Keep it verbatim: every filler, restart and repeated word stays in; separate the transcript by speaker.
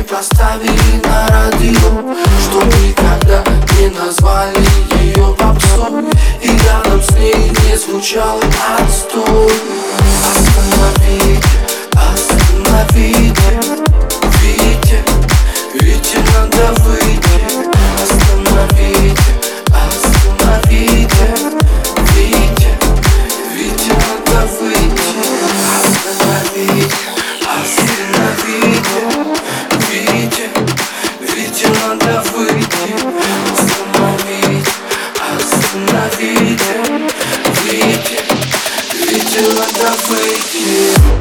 Speaker 1: поставили на радио, чтоб никогда не назвали ее попсой, и рядом с ней не звучал отстой. Остановите, остановите, Вите, Вите надо выйти. Остановите, остановите, Вите, Вите надо выйти. Остановите, остановите, Вите, Вите надо выйти. Остановите, остановите, Вите, Вите надо выйти.